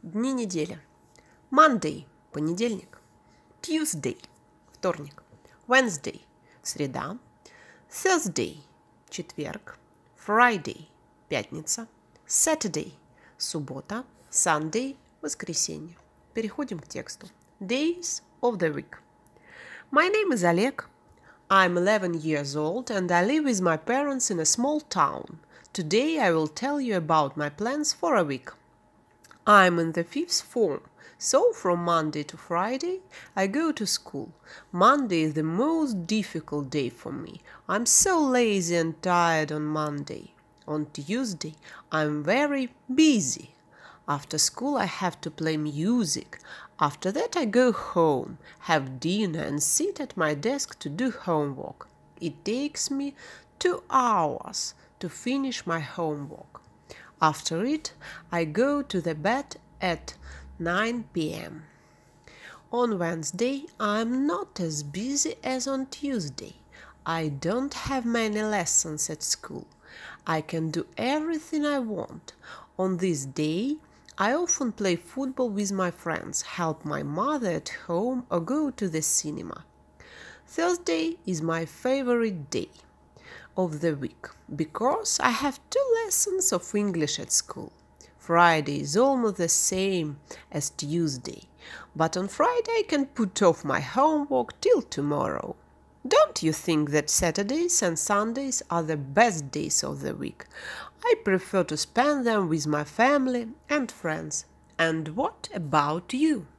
Дни недели. Monday – понедельник. Tuesday – вторник. Wednesday – среда. Thursday – четверг. Friday – пятница. Saturday – суббота. Sunday – воскресенье. Переходим к тексту. Days of the week. My name is Олег. I'm 11 years old and I live with my parents in a small town. Today I will tell you about my plans for a week. I'm in the 5th form, so from Monday to Friday I go to school. Monday is the most difficult day for me. I'm so lazy and tired on Monday. On Tuesday I'm very busy. After school I have to play music. After that I go home, have dinner and sit at my desk to do homework. It takes me 2 hours to finish my homework. After it, I go to the bed at 9 p.m. On Wednesday, I'm not as busy as on Tuesday. I don't have many lessons at school. I can do everything I want. On this day, I often play football with my friends, help my mother at home, or go to the cinema. Thursday is my favorite day of the week because I have 2 lessons of English at school. Friday is almost the same as Tuesday, but on Friday I can put off my homework till tomorrow. Don't you think that Saturdays and Sundays are the best days of the week? I prefer to spend them with my family and friends. And what about you?